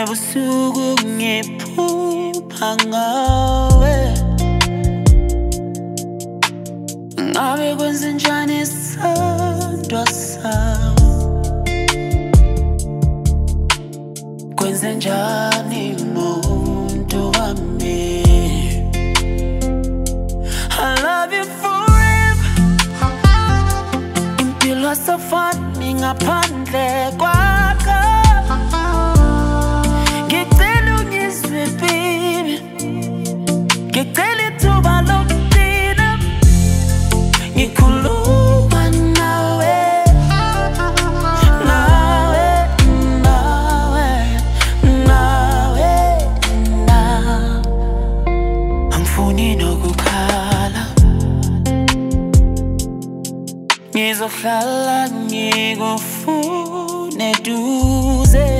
ebusuku ngiphupha ngawe. Ngabe kwenzenjani isandwa sami, kwenzenjani muntu wami. I love you forever, impilo asafani ngaphandle kwakho. Ngicela ungizwe baby, ngicela ithuba lokugcina ngikhuluma nawe, nawe, nawe, nawe, nawe. Angifuni nokukhala, ngizohlala ngikufune eduze.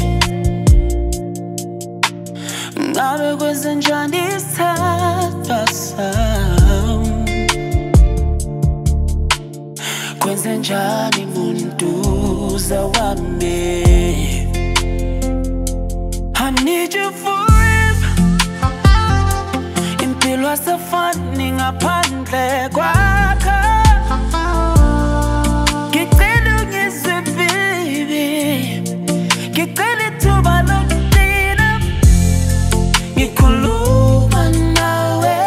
Ngabe kwenzenjani isandla sami, kwenzenjani muntuza wami. I need you forever, impilo asafani ngaphandle kwakho. Ngicela ungizwe baby, ngicela ithuba lokugcina ngikhuluma nawe,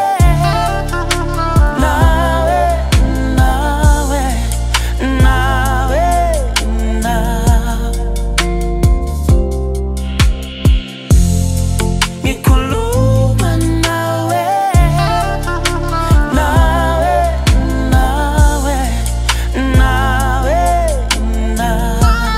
nawe, nawe, nawe, nawe. Ngikhuluma nawe, nawe, nawe, nawe, nawe.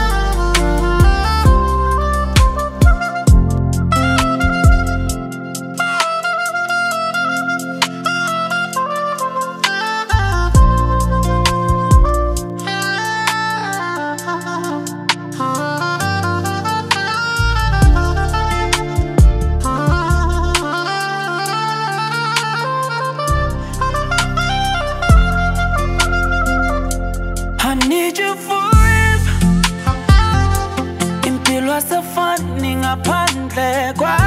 I need you forever, impilo asafani ngaphandle kwakho.